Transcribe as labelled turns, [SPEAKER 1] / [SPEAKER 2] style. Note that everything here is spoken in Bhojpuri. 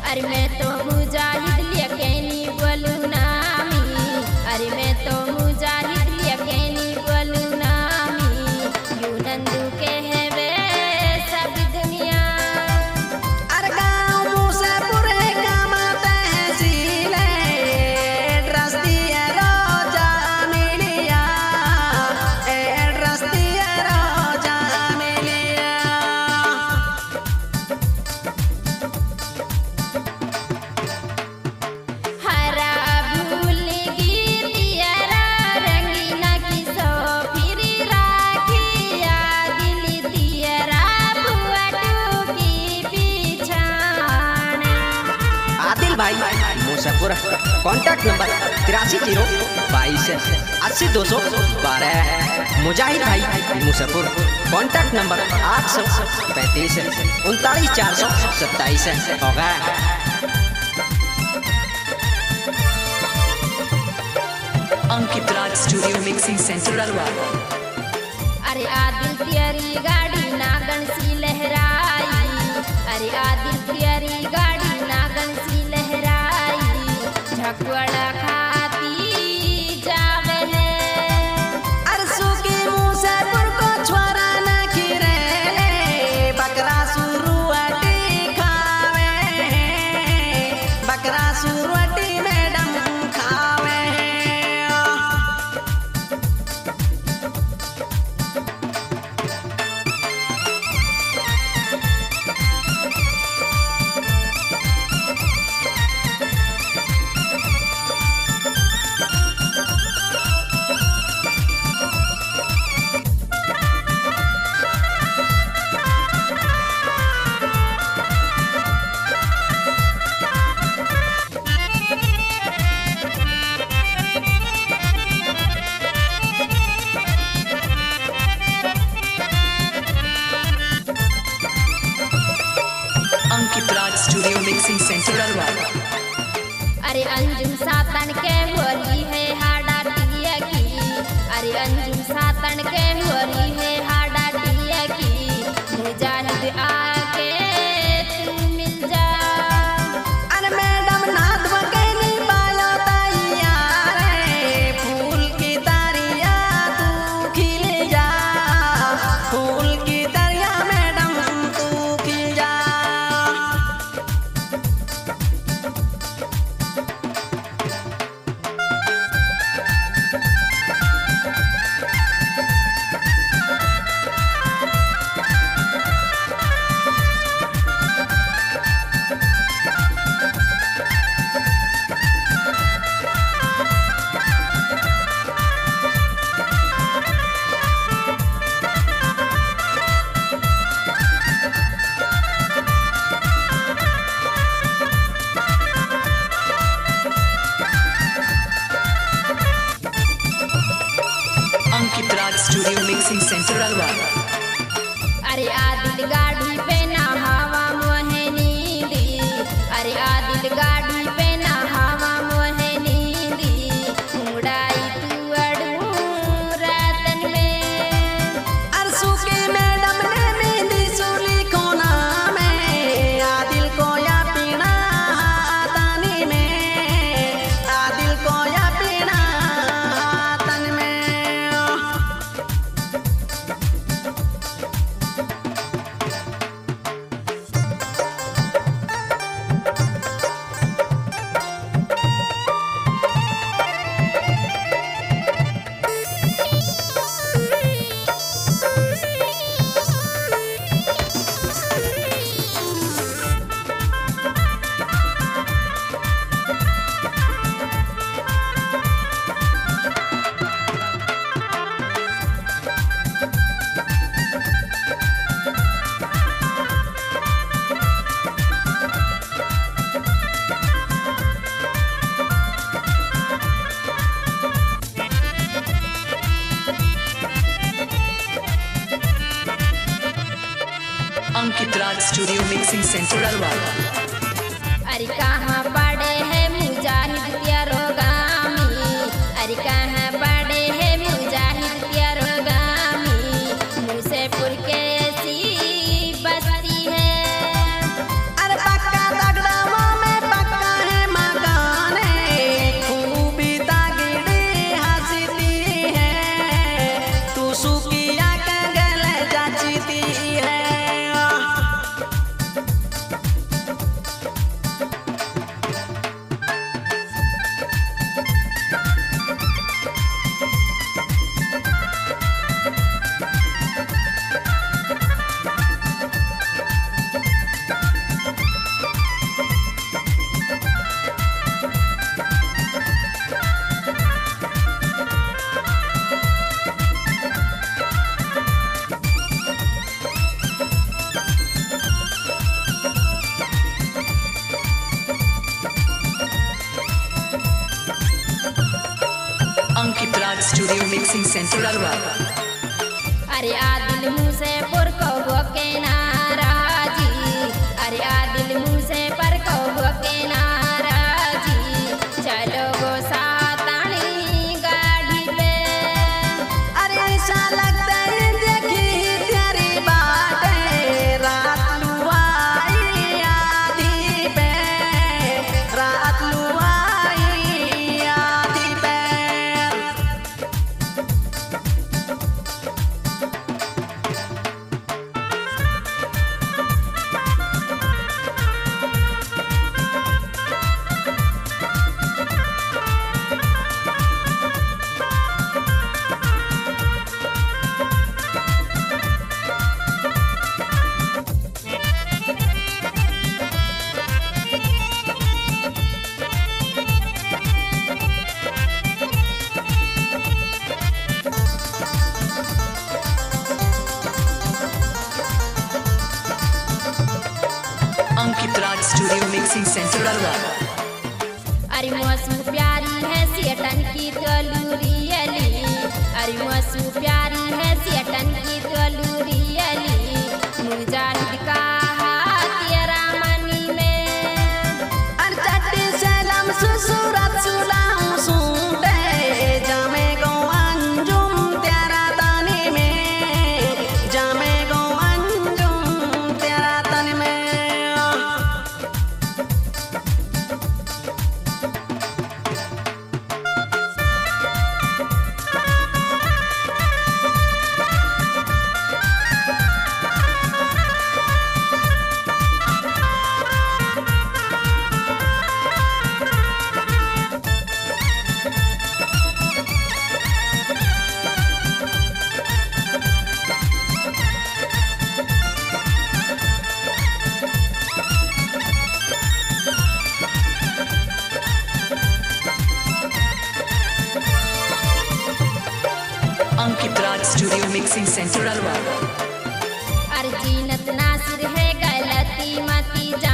[SPEAKER 1] अरे मैं तो मुजाहिद लेकेनी बोलू नामी, अरे मैं तो मुजाहिद लेकेनी बोलू नामी, यू नंदू के है वे सब दुनिया।
[SPEAKER 2] अरे गाँव मूसेपुर काम तहसील एड्रेस दिए रोजा मिलिया, एड्रेस दिए रोजा मिलिया।
[SPEAKER 1] हरा भूल गीतियारा रंगीना की सो फिर राखिया दिल तियरा बुआटू की पिछाड़।
[SPEAKER 3] आदिल भाई मूसेपुर, कॉन्टैक्ट नंबर 8322 मुजाहिद भाई मूसेपुर, कॉन्टैक्ट नंबर 835 39 427 हो गया।
[SPEAKER 4] Ankit Raj studio mixing centre Alwar.
[SPEAKER 1] अरे आदिल तियरी गाड़ी नागन सी लहराई, अरे आदिल तियरी गाड़ी नागन सी लहराई, झकवड़ा खाती जावे है।
[SPEAKER 2] अरसू की मूसेपुर को छोरा न खिरेले, बकरा सुरुआती खावे, बकरा सुरुआती मैडम खावे।
[SPEAKER 4] Ankit Raj studio mixing centre Alwar.
[SPEAKER 1] अरे अंजुम सातन के होली है हाडा टिया की, अरे अंजुम सातन के होली है हाडा टिया की, मुजाहिद आके तू मिल जा।
[SPEAKER 2] अरे मैडम नाथ बकेली बालो तैयार है, फूल की तरिया तू खिल जा, फूल की तरिया मैडम तू खिल जा।
[SPEAKER 4] Ankit Raj studio mixing centre Alwar.
[SPEAKER 1] अरे आदिल गाड़ी पे ना हवा मोहे नींदी, अरे आदिल गाड़ी पे ना हवा मोहे नींदी, उड़ाई तू अड़ू रातन में।
[SPEAKER 2] अरसू की मैडम ने मेहंदी सूली कोना में, आदिल को या पीना हाथानी में, आदिल को या पीना हाथन में।
[SPEAKER 4] Ankit Raj studio mixing centre Alwar.
[SPEAKER 1] अरे कहाँ पड़े है मुजाहिद त्यारो गामी, अरे कहाँ पड़े है मुजाहिद त्यारो गामी, मूसेपुर के ऐसी बस्ती है।
[SPEAKER 2] अरे पक्का दगड़ावा में
[SPEAKER 4] Studio Mixing Center Alwar.
[SPEAKER 1] अरे आदिल मुसेपुर कहो के नाराजी, अरे आदिल मुसेपुर कहो के नाराजी, चलो गो सातानी गाड़ी पे।
[SPEAKER 2] अरे ऐसा लगता है देखी तेरी बातें, रात लुआई आधी पे, रात लुआई आधी पे।
[SPEAKER 4] Ankit Raj Studio Mixing Center Alwar.
[SPEAKER 1] अरे मौसम प्यारी है सियटन की तलूरी अली, अरे मौसम प्यारी है सियटन की तलूरी अली, मुजाहिद का हाथ तेरा मनी में।
[SPEAKER 2] अरचट्टी सलाम सुसुरात सुलाऊं सूटे, जामे गो अंजुम तेरा तनी में, जामे गो अंजुम तेरा तनी में।
[SPEAKER 4] Ankit Raj Studio Mixing Center Alwar.
[SPEAKER 1] अरे जीनत नासिर है गलती मती जा